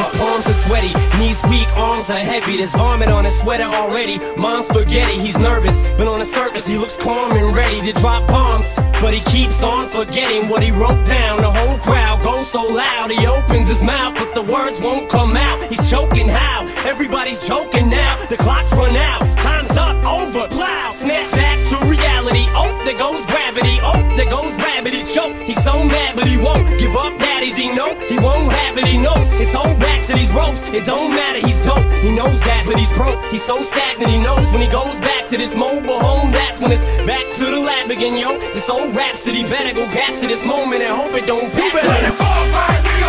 His palms are sweaty, knees weak, arms are heavy. There's vomit on his sweater already. Mom's spaghetti, he's nervous, but on the surface he looks calm and ready to drop bombs. But he keeps on forgetting what he wrote down. The whole crowd goes so loud, he opens his mouth, but the words won't come out. He's choking how? Everybody's joking now. The clock's run out, time's up, over, plow. Snap back to reality, oh, there goes gravity. Oh, there goes rabbit, he choke. He's so mad, but he won't give up, daddies, he know. He won't have it, he knows. His whole back to these ropes, it don't matter, he's dope. He knows that, but he's broke. He's so stagnant, he knows when he goes back to this mobile home, that's when it's back to the lab again, yo. This old rhapsody better go capture this moment and hope it don't pass. 4, 5,